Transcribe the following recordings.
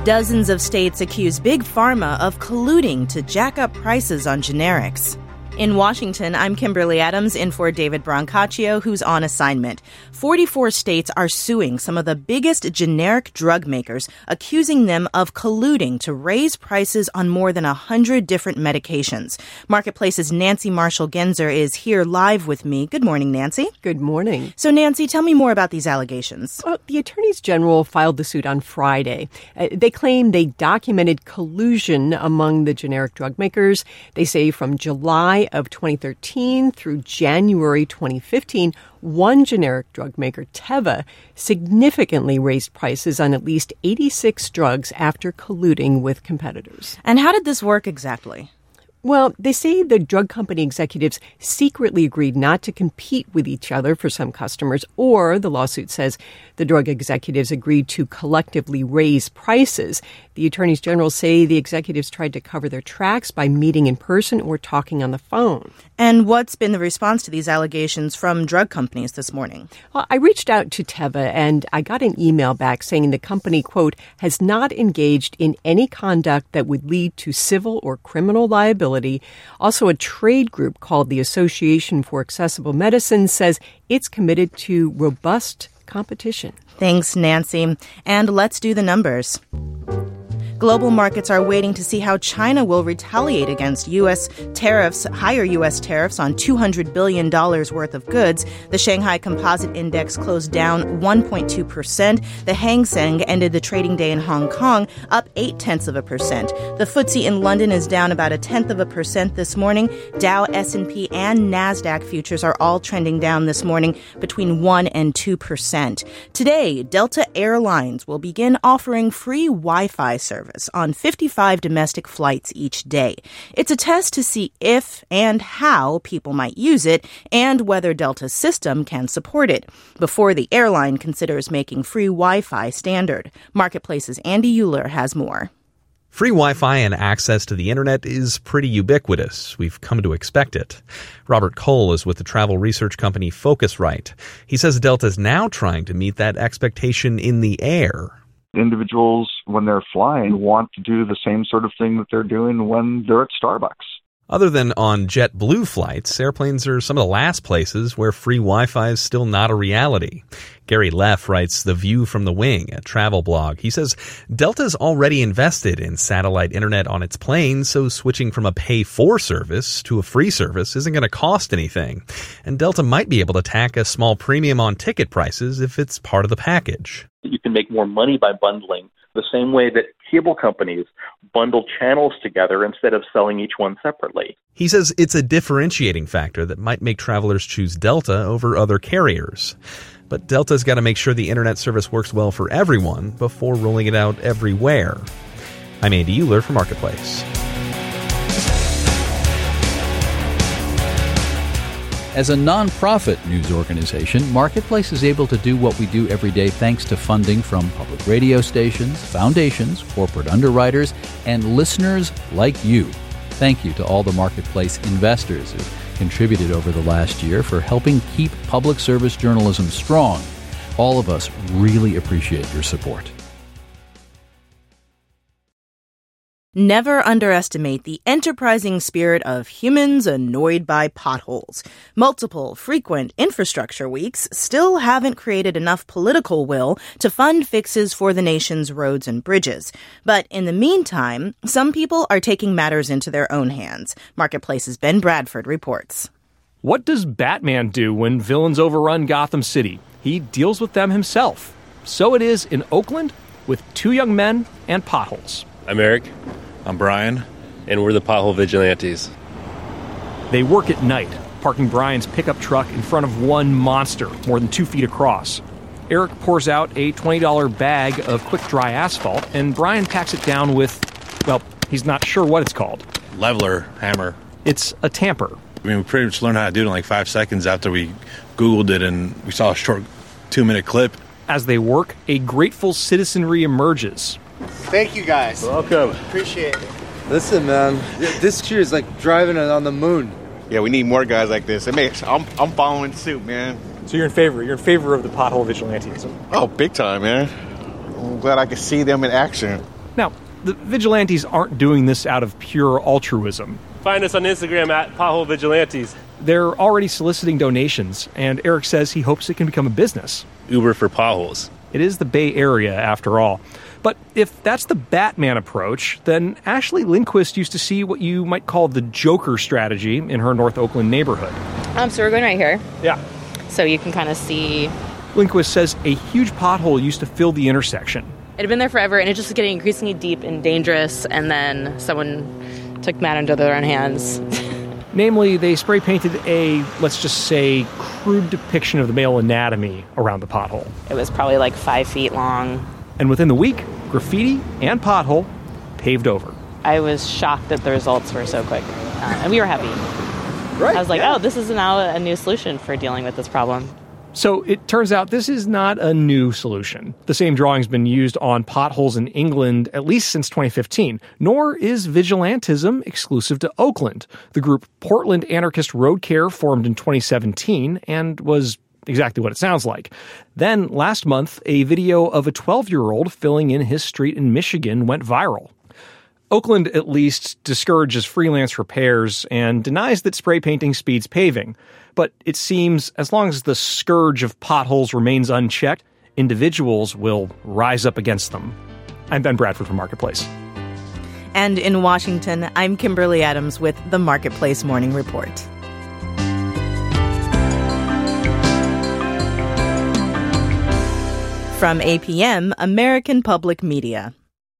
Dozens of states accuse Big Pharma of colluding to jack up prices on generics. In Washington, I'm Kimberly Adams, in for David Brancaccio, who's on assignment. 44 states are suing some of the biggest generic drug makers, accusing them of colluding to raise prices on more than 100 different medications. Marketplace's Nancy Marshall-Genzer is here live with me. Good morning, Nancy. Good morning. So, Nancy, tell me more about these allegations. Well, the attorneys general filed the suit on Friday. They claim they documented collusion among the generic drug makers. They say from July of 2013 through January 2015, one generic drug maker, Teva, significantly raised prices on at least 86 drugs after colluding with competitors. And how did this work exactly? Well, they say the drug company executives secretly agreed not to compete with each other for some customers, or the lawsuit says the drug executives agreed to collectively raise prices. The attorneys general say the executives tried to cover their tracks by meeting in person or talking on the phone. And what's been the response to these allegations from drug companies this morning? Well, I reached out to Teva and I got an email back saying the company, quote, has not engaged in any conduct that would lead to civil or criminal liability. Also, a trade group called the Association for Accessible Medicine says it's committed to robust competition. Thanks, Nancy. And let's do the numbers. Global markets are waiting to see how China will retaliate against higher U.S. tariffs on $200 billion worth of goods. The Shanghai Composite Index closed down 1.2%. The Hang Seng ended the trading day in Hong Kong up 0.8%. The FTSE in London is down about 0.1% this morning. Dow, S&P, and NASDAQ futures are all trending down this morning between 1 and 2%. Today, Delta Airlines will begin offering free Wi-Fi service on 55 domestic flights each day. It's a test to see if and how people might use it and whether Delta's system can support it before the airline considers making free Wi-Fi standard. Marketplace's Andy Euler has more. Free Wi-Fi and access to the internet is pretty ubiquitous. We've come to expect it. Robert Cole is with the travel research company Focusrite. He says Delta is now trying to meet that expectation in the air. Individuals, when they're flying, want to do the same sort of thing that they're doing when they're at Starbucks. Other than on JetBlue flights, airplanes are some of the last places where free Wi-Fi is still not a reality. Gary Leff writes The View from the Wing, a travel blog. He says Delta's already invested in satellite internet on its planes, so switching from a pay-for service to a free service isn't going to cost anything. And Delta might be able to tack a small premium on ticket prices if it's part of the package. You can make more money by bundling the same way that cable companies bundle channels together instead of selling each one separately. He says it's a differentiating factor that might make travelers choose Delta over other carriers. But Delta's got to make sure the internet service works well for everyone before rolling it out everywhere. I'm Andy Euler for Marketplace. As a nonprofit news organization, Marketplace is able to do what we do every day thanks to funding from public radio stations, foundations, corporate underwriters, and listeners like you. Thank you to all the Marketplace investors who contributed over the last year for helping keep public service journalism strong. All of us really appreciate your support. Never underestimate the enterprising spirit of humans annoyed by potholes. Multiple, frequent infrastructure weeks still haven't created enough political will to fund fixes for the nation's roads and bridges. But in the meantime, some people are taking matters into their own hands. Marketplace's Ben Bradford reports. What does Batman do when villains overrun Gotham City? He deals with them himself. So it is in Oakland with two young men and potholes. I'm Eric. I'm Brian. And we're the Pothole Vigilantes. They work at night, parking Brian's pickup truck in front of one monster, more than 2 feet across. Eric pours out a $20 bag of quick-dry asphalt, and Brian packs it down with, well, he's not sure what it's called. Leveler, hammer. It's a tamper. I mean, we pretty much learned how to do it in like 5 seconds after we Googled it, and we saw a short 2-minute clip. As they work, a grateful citizenry emerges. Thank you, guys. Welcome. Appreciate it. Listen, man, this year is like driving on the moon. Yeah, we need more guys like this. I'm following suit, man. So you're in favor? You're in favor of the pothole vigilantism? Oh, big time, man. I'm glad I could see them in action. Now, the vigilantes aren't doing this out of pure altruism. Find us on Instagram at Pothole Vigilantes. They're already soliciting donations, and Eric says he hopes it can become a business. Uber for potholes. It is the Bay Area, after all. But if that's the Batman approach, then Ashley Lindquist used to see what you might call the Joker strategy in her North Oakland neighborhood. So we're going right here. Yeah. So you can kind of see. Lindquist says a huge pothole used to fill the intersection. It had been there forever, and it just was getting increasingly deep and dangerous, and then someone took matters into their own hands. Namely, they spray painted a, let's just say, crude depiction of the male anatomy around the pothole. It was probably like 5 feet long. And within the week, graffiti and pothole paved over. I was shocked that the results were so quick, and we were happy. Right, I was like, oh, this is now a new solution for dealing with this problem. So it turns out this is not a new solution. The same drawing's been used on potholes in England at least since 2015, nor is vigilantism exclusive to Oakland. The group Portland Anarchist Road Care formed in 2017 and was exactly what it sounds like. Then, last month, a video of a 12-year-old filling in his street in Michigan went viral. Oakland, at least, discourages freelance repairs and denies that spray painting speeds paving. But it seems as long as the scourge of potholes remains unchecked, individuals will rise up against them. I'm Ben Bradford from Marketplace. And in Washington, I'm Kimberly Adams with the Marketplace Morning Report. From APM, American Public Media.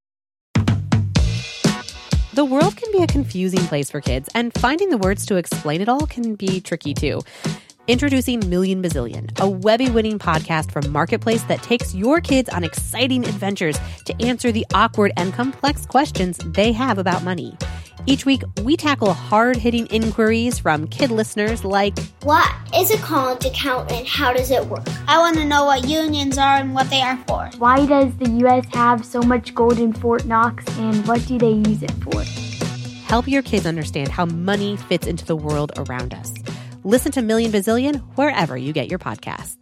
The world can be a confusing place for kids, and finding the words to explain it all can be tricky too. Introducing Million Bazillion, a Webby-winning podcast from Marketplace that takes your kids on exciting adventures to answer the awkward and complex questions they have about money. Each week, we tackle hard-hitting inquiries from kid listeners like, what is a college account and how does it work? I want to know what unions are and what they are for. Why does the U.S. have so much gold in Fort Knox and what do they use it for? Help your kids understand how money fits into the world around us. Listen to Million Bazillion wherever you get your podcasts.